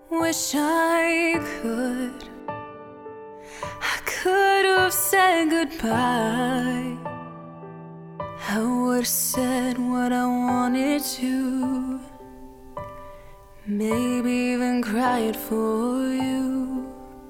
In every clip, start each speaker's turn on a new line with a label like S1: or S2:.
S1: Wish I could have said goodbye. I would've said what I wanted to, maybe even cried for you.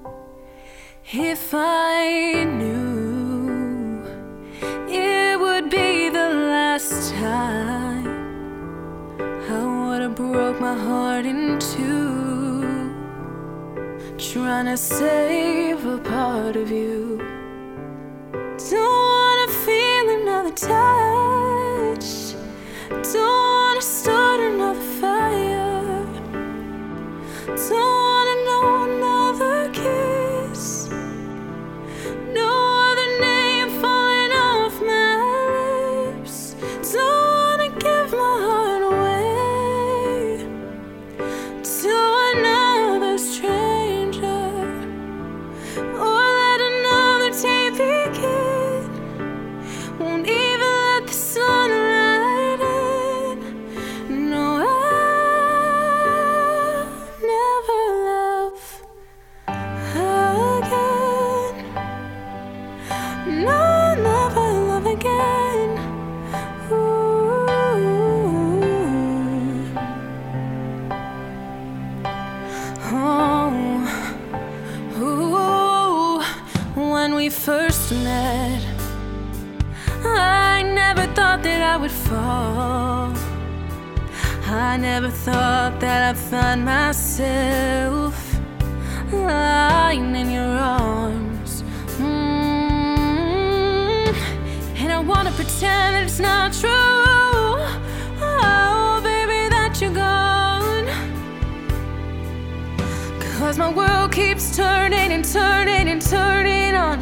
S1: If I knew it would be the last time, I would've broke my heart in two, trying to save a part of you. Don't wanna feel another touch, don't wanna start another fire, don't wanna know another kiss, no other name falling off my lips. Don't wanna give my heart away to another stranger, or let another day begin. Won't even let the sunlight in. No, I'll never love again. No, I'll never love again. When we first met, I never thought that I would fall. I never thought that I'd find myself lying in your arms. And I wanna pretend that it's not true. Oh, baby, that you're gone. 'Cause my world keeps turning and turning and turning on